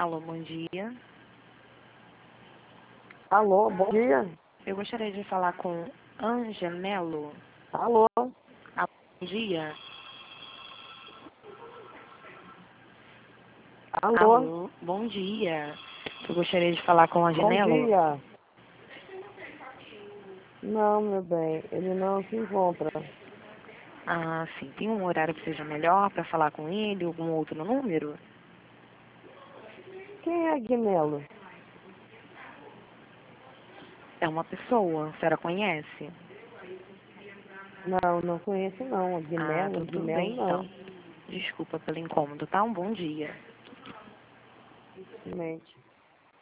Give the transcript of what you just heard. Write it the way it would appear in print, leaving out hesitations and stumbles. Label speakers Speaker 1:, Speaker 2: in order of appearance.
Speaker 1: Alô, bom dia.
Speaker 2: Alô, bom dia.
Speaker 1: Eu gostaria de falar com Anja Melo.
Speaker 2: Alô,
Speaker 1: Alô, bom dia.
Speaker 2: alô,
Speaker 1: Alô, bom dia. Eu gostaria de falar com Anja
Speaker 2: bom
Speaker 1: Melo.
Speaker 2: dia. Não, meu bem, ele não se encontra.
Speaker 1: Ah, sim. Tem um horário que seja melhor para falar com ele, algum outro número?
Speaker 2: Quem é Guinelo?
Speaker 1: É uma pessoa, a senhora conhece?
Speaker 2: Não, não conheço não.
Speaker 1: Ah,
Speaker 2: Guinelo,
Speaker 1: tudo
Speaker 2: Guinelo
Speaker 1: bem então.
Speaker 2: não.
Speaker 1: Desculpa pelo incômodo, tá? Um bom dia.
Speaker 2: Mente.